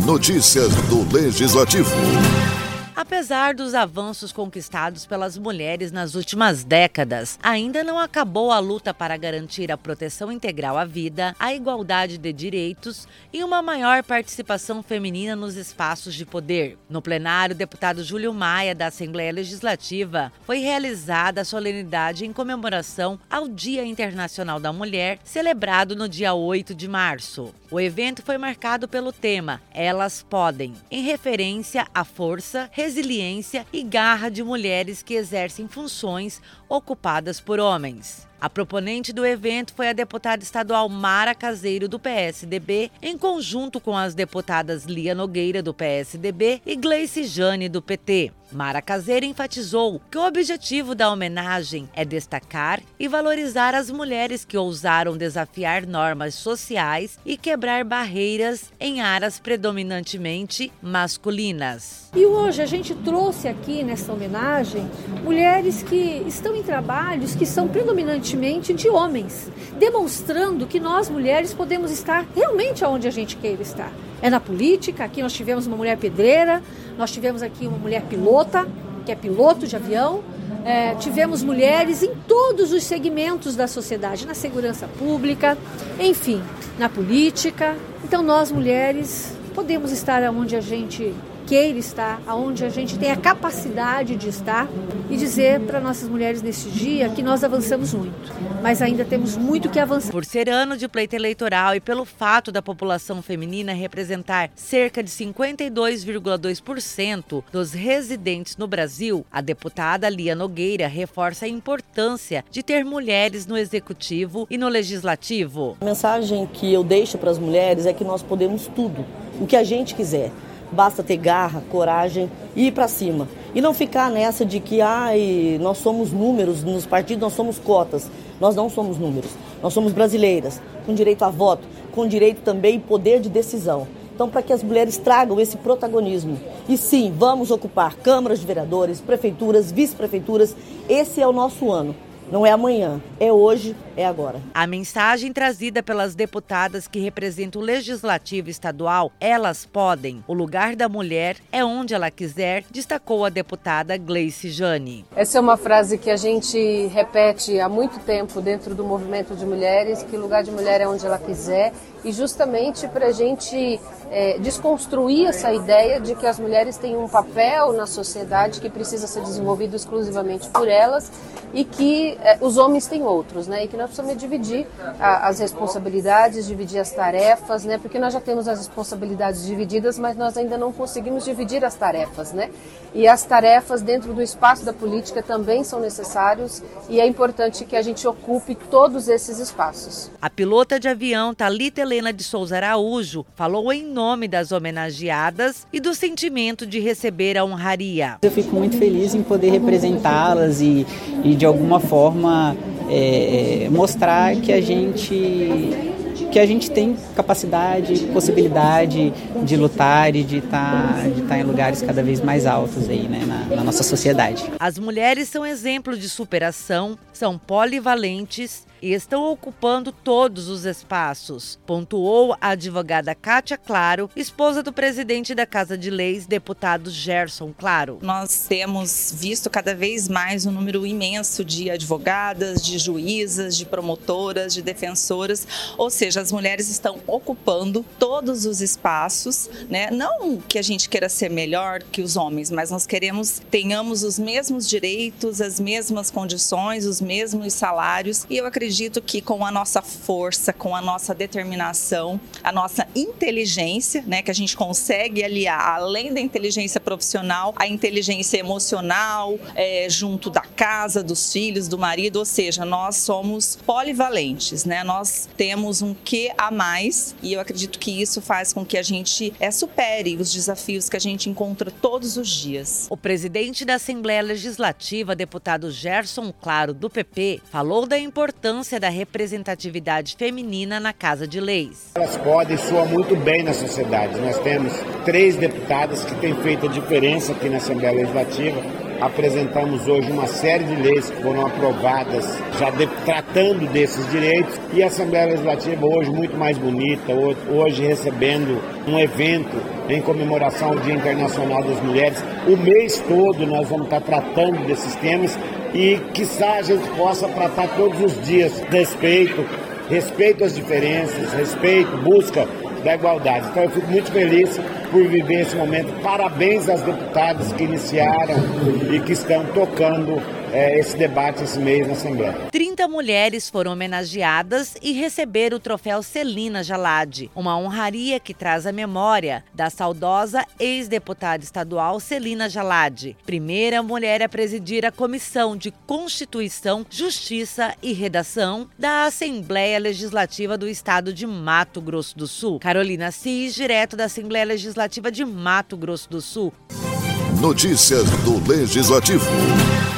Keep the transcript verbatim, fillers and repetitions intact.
Notícias do Legislativo. Apesar dos avanços conquistados pelas mulheres nas últimas décadas, ainda não acabou a luta para garantir a proteção integral à vida, a igualdade de direitos e uma maior participação feminina nos espaços de poder. No plenário, o deputado Júlio Maia, da Assembleia Legislativa, foi realizada a solenidade em comemoração ao Dia Internacional da Mulher, celebrado no dia oito de março. O evento foi marcado pelo tema Elas Podem, em referência à força, resiliência e garra de mulheres que exercem funções ocupadas por homens. A proponente do evento foi a deputada estadual Mara Caseiro, do P S D B, em conjunto com as deputadas Lia Nogueira, do P S D B, e Gleice Jane, do P T. Mara Caseiro enfatizou que o objetivo da homenagem é destacar e valorizar as mulheres que ousaram desafiar normas sociais e quebrar barreiras em áreas predominantemente masculinas. E hoje a gente trouxe aqui nessa homenagem mulheres que estão em trabalhos que são predominantemente de homens, demonstrando que nós mulheres podemos estar realmente onde a gente queira estar. É na política, aqui nós tivemos uma mulher pedreira, nós tivemos aqui uma mulher pilota, que é piloto de avião, é, tivemos mulheres em todos os segmentos da sociedade, na segurança pública, enfim, na política. Então nós mulheres podemos estar onde a gente queira estar, aonde a gente tem a capacidade de estar e dizer para nossas mulheres neste dia que nós avançamos muito, mas ainda temos muito que avançar. Por ser ano de pleito eleitoral e pelo fato da população feminina representar cerca de cinquenta e dois vírgula dois por cento dos residentes no Brasil, a deputada Lia Nogueira reforça a importância de ter mulheres no executivo e no legislativo. A mensagem que eu deixo para as mulheres é que nós podemos tudo, o que a gente quiser. Basta ter garra, coragem e ir para cima. E não ficar nessa de que ai, nós somos números, nos partidos nós somos cotas. Nós não somos números, nós somos brasileiras, com direito a voto, com direito também e poder de decisão. Então, para que as mulheres tragam esse protagonismo. E sim, vamos ocupar câmaras de vereadores, prefeituras, vice-prefeituras. Esse é o nosso ano. Não é amanhã, é hoje, é agora. A mensagem trazida pelas deputadas que representam o Legislativo Estadual, Elas Podem, o lugar da mulher é onde ela quiser, destacou a deputada Gleice Jane. Essa é uma frase que a gente repete há muito tempo dentro do movimento de mulheres, que o lugar de mulher é onde ela quiser, e justamente para a gente é, desconstruir essa ideia de que as mulheres têm um papel na sociedade que precisa ser desenvolvido exclusivamente por elas e que é, os homens têm outros, né? E que nós precisamos dividir a, as responsabilidades, dividir as tarefas, né? Porque nós já temos as responsabilidades divididas, mas nós ainda não conseguimos dividir as tarefas, né? E as tarefas dentro do espaço da política também são necessários e é importante que a gente ocupe todos esses espaços. A pilota de avião Thalita Helena de Souza Araújo falou em nome das homenageadas e do sentimento de receber a honraria. Eu fico muito feliz em poder representá-las e, e de alguma forma é, mostrar que a gente que a gente tem capacidade, possibilidade de lutar e de estar de estar em lugares cada vez mais altos aí, né, na, na nossa sociedade. As mulheres são exemplo de superação, são polivalentes e estão ocupando todos os espaços, pontuou a advogada Kátia Claro, esposa do presidente da Casa de Leis, deputado Gerson Claro. Nós temos visto cada vez mais um número imenso de advogadas, de juízas, de promotoras, de defensoras, ou seja, as mulheres estão ocupando todos os espaços, né? Não que a gente queira ser melhor que os homens, mas nós queremos tenhamos os mesmos direitos, as mesmas condições, os mesmos salários, e eu acredito Acredito que com a nossa força, com a nossa determinação, a nossa inteligência, né, que a gente consegue aliar, além da inteligência profissional, a inteligência emocional, é, junto da casa, dos filhos, do marido, ou seja, nós somos polivalentes, né? Nós temos um quê a mais e eu acredito que isso faz com que a gente é, supere os desafios que a gente encontra todos os dias. O presidente da Assembleia Legislativa, deputado Gerson Claro, do P P, falou da importância da representatividade feminina na Casa de Leis. Elas podem soar muito bem na sociedade. Nós temos três deputadas que têm feito a diferença aqui na Assembleia Legislativa apresentamos hoje uma série de leis que foram aprovadas já de, tratando desses direitos, e a Assembleia Legislativa hoje muito mais bonita, hoje recebendo um evento em comemoração ao Dia Internacional das Mulheres. O mês todo nós vamos estar tratando desses temas e quiçá a gente possa tratar todos os dias respeito, respeito às diferenças, respeito, busca da igualdade. Então eu fico muito feliz por viver esse momento. Parabéns às deputadas que iniciaram e que estão tocando é, esse debate esse mês na Assembleia. trinta mulheres foram homenageadas e receberam o troféu Celina Jalad, uma honraria que traz a memória da saudosa ex-deputada estadual Celina Jalad, primeira mulher a presidir a Comissão de Constituição, Justiça e Redação da Assembleia Legislativa do Estado de Mato Grosso do Sul. Carolina Assis, direto da Assembleia Legislativa de Mato Grosso do Sul. Notícias do Legislativo.